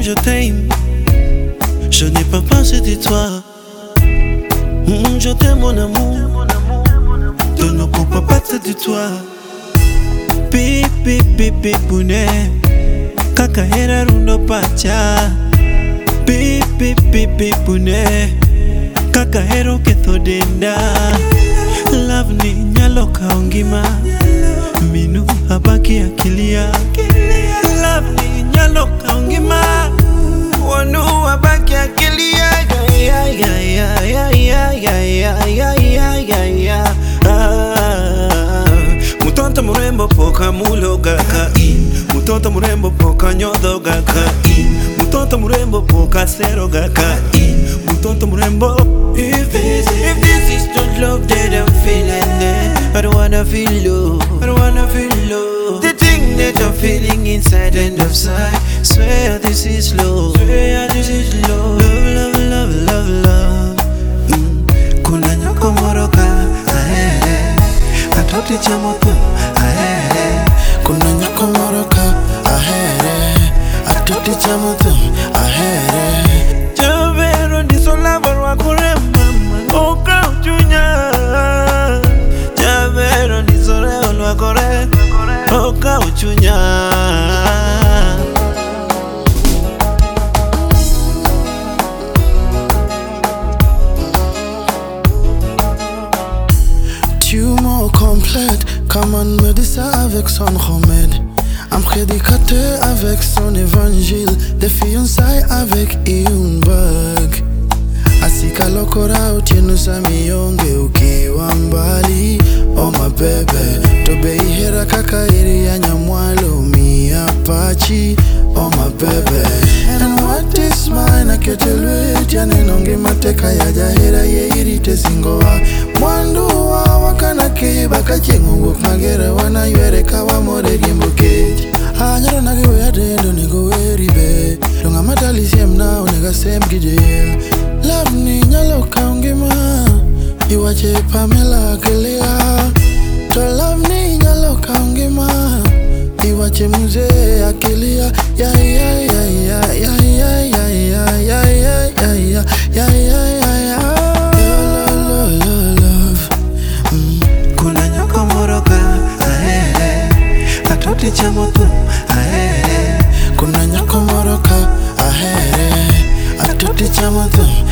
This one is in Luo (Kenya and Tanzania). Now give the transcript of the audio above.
je t'aime. Je n'ai pas pensé de toi. Je t'aime mon amour. Je ne peux pas partir de toi. Pipi pipi pune kaka hera rundo pacha. Pipi pipi pune kaka hero ketho denda. Love ni nyalo kaongima minu habaki akilia. Love ni nyalo kaongima wanu habaki akilia. Mutonto murembo poka mulo gaka in. Mutonto murembo poka nyodo gaka in. Mutonto murembo poka sero gaka in. Mutonto murembo. If this is not love that I'm feeling, then I don't wanna feel low. I don't wanna feel low. The thing that I'm feeling inside and outside, swear this is low. Swear this is low. Love, love, love, love, love. Kuna nyako moroka ahere atoti chamoto ahere. Kuna nyako moroka ahere atoti chamoto ahere. Javero ndisola barwa kure mama oka uchunya. Javero ndisore olwa kore oka uchunya. Tu m'as complète comme un médecin avec son remède, un prédicateur avec son évangile, des fiançailles avec une bague. Asika lokora utienu samiyonge ukiwa mbali. Oh my baby, tobe ihera kaka iri ya nyamwalo mi apachi. Oh my baby, and what is mine aketelwe tiane nonge mateka ya jahera ye iri tesingoa. Mwandu wa wakana kiba kachengu wuk magere wana yuere kawa more gimbukeji. Anyara nagiwe ya dendo nigo weribe donga matali siem na unega sem gijel. Love ni nyalo kaongima iwache Pamela akilia. To love ni nyalo kaongima iwache mzee akilia. Ya ya ya ya ya ya ya ya ya ya ya ya ya ya. Love. Kuna nyako moroka ahere atoti chamoto ahere. Kuna nyako moroka ahere atoti chamoto